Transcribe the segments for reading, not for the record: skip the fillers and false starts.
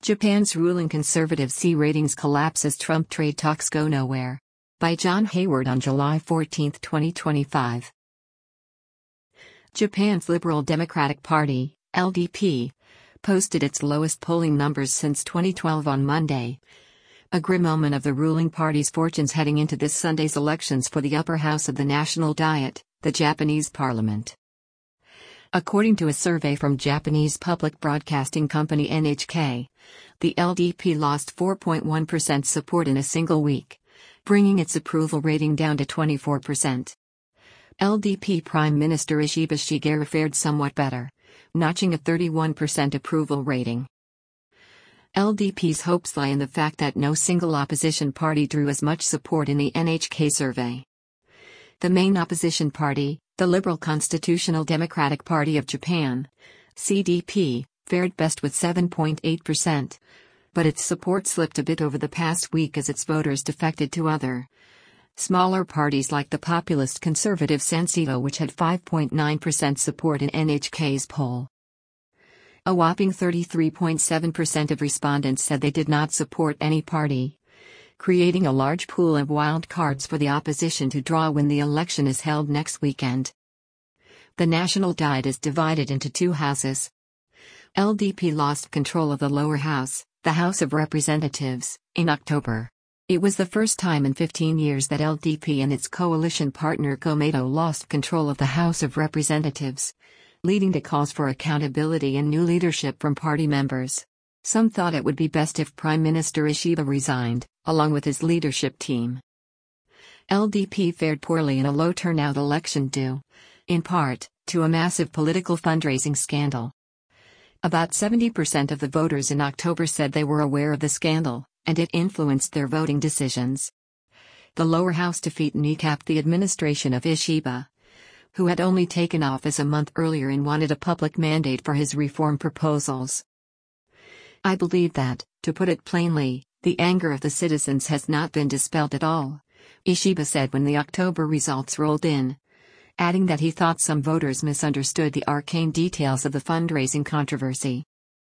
Japan's ruling conservative C ratings collapse as Trump trade talks go nowhere. By John Hayward on July 14, 2025. Japan's Liberal Democratic Party, LDP, posted its lowest polling numbers since 2012 on Monday. A grim omen of the ruling party's fortunes heading into this Sunday's elections for the upper house of the National Diet, the Japanese parliament. According to a survey from Japanese public broadcasting company NHK, the LDP lost 4.1% support in a single week, bringing its approval rating down to 24%. LDP Prime Minister Ishiba Shigeru fared somewhat better, notching a 31% approval rating. LDP's hopes lie in the fact that no single opposition party drew as much support in the NHK survey. The main opposition party, the Liberal Constitutional Democratic Party of Japan, CDP, fared best with 7.8%, but its support slipped a bit over the past week as its voters defected to other, smaller parties like the populist conservative Sanseido, which had 5.9% support in NHK's poll. A whopping 33.7% of respondents said they did not support any party, creating a large pool of wild cards for the opposition to draw when the election is held next weekend. The National Diet is divided into two houses. LDP lost control of the lower house, the House of Representatives, in October. It was the first time in 15 years that LDP and its coalition partner Komeito lost control of the House of Representatives, leading to calls for accountability and new leadership from party members. Some thought it would be best if Prime Minister Ishiba resigned, along with his leadership team. LDP fared poorly in a low turnout election due, in part, to a massive political fundraising scandal. About 70% of the voters in October said they were aware of the scandal, and it influenced their voting decisions. The lower house defeat kneecapped the administration of Ishiba, who had only taken office a month earlier and wanted a public mandate for his reform proposals. I believe that, to put it plainly, the anger of the citizens has not been dispelled at all, Ishiba said when the October results rolled in, adding that he thought some voters misunderstood the arcane details of the fundraising controversy.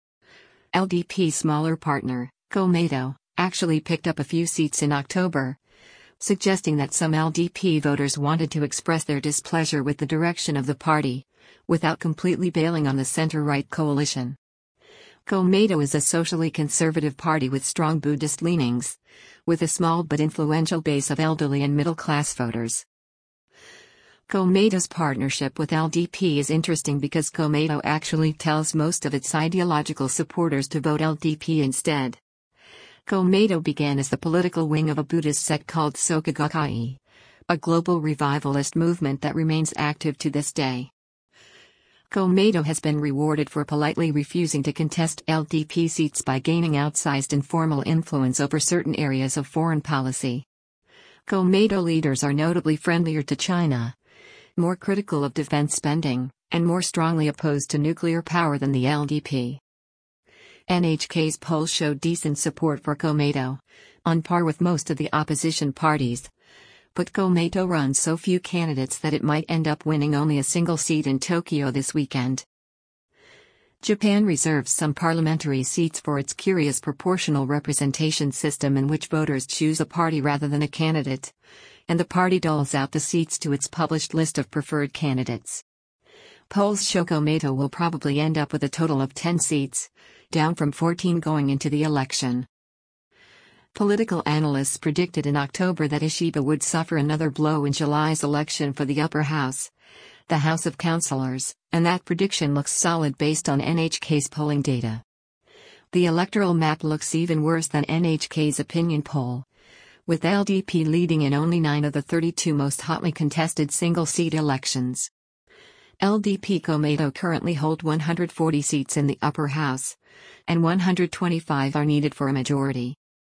LDP's smaller partner, Komeito, actually picked up a few seats in October, suggesting that some LDP voters wanted to express their displeasure with the direction of the party, without completely bailing on the center-right coalition. Komeito is a socially conservative party with strong Buddhist leanings, with a small but influential base of elderly and middle-class voters. Komeito's partnership with LDP is interesting because Komeito actually tells most of its ideological supporters to vote LDP instead. Komeito began as the political wing of a Buddhist sect called Soka Gakkai, a global revivalist movement that remains active to this day. Komeito has been rewarded for politely refusing to contest LDP seats by gaining outsized informal influence over certain areas of foreign policy. Komeito leaders are notably friendlier to China, more critical of defense spending, and more strongly opposed to nuclear power than the LDP. NHK's polls showed decent support for Komeito, on par with most of the opposition parties. But Komeito runs so few candidates that it might end up winning only a single seat in Tokyo this weekend. Japan reserves some parliamentary seats for its curious proportional representation system in which voters choose a party rather than a candidate, and the party doles out the seats to its published list of preferred candidates. Polls show Komeito will probably end up with a total of 10 seats, down from 14 going into the election. Political analysts predicted in October that Ishiba would suffer another blow in July's election for the upper house, the House of Councillors, and that prediction looks solid based on NHK's polling data. The electoral map looks even worse than NHK's opinion poll, with LDP leading in only 9 of the 32 most hotly contested single-seat elections. LDP Komeito currently hold 140 seats in the upper house, and 125 are needed for a majority.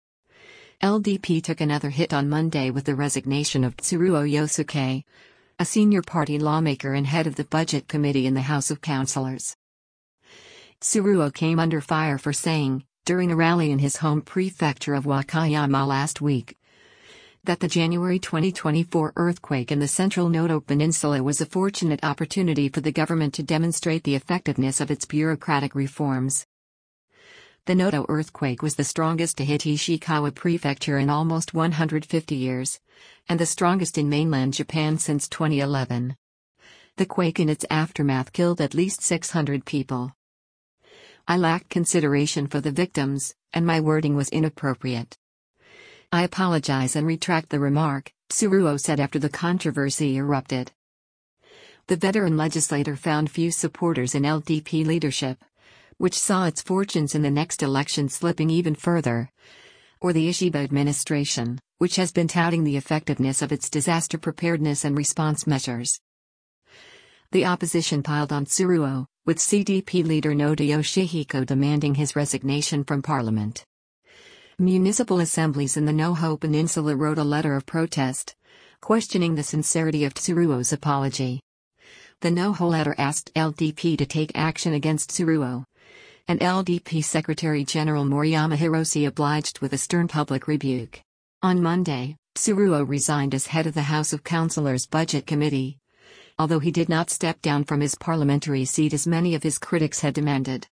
LDP took another hit on Monday with the resignation of Tsuruo Yosuke, a senior party lawmaker and head of the Budget Committee in the House of Councillors. Tsuruo came under fire for saying, during a rally in his home prefecture of Wakayama last week, that the January 2024 earthquake in the central Noto Peninsula was a fortunate opportunity for the government to demonstrate the effectiveness of its bureaucratic reforms. The Noto earthquake was the strongest to hit Ishikawa Prefecture in almost 150 years, and the strongest in mainland Japan since 2011. The quake and its aftermath killed at least 600 people. I lacked consideration for the victims, and my wording was inappropriate. I apologize and retract the remark, Tsuruo said after the controversy erupted. The veteran legislator found few supporters in LDP leadership, which saw its fortunes in the next election slipping even further, or the Ishiba administration, which has been touting the effectiveness of its disaster preparedness and response measures. The opposition piled on Tsuruo, with CDP leader Noda Yoshihiko demanding his resignation from parliament. Municipal assemblies in the Noho Peninsula wrote a letter of protest, questioning the sincerity of Tsuruo's apology. The Noho letter asked LDP to take action against Tsuruo, and LDP Secretary General Moriyama Hirose obliged with a stern public rebuke. On Monday, Tsuruo resigned as head of the House of Councillors Budget Committee, although he did not step down from his parliamentary seat as many of his critics had demanded.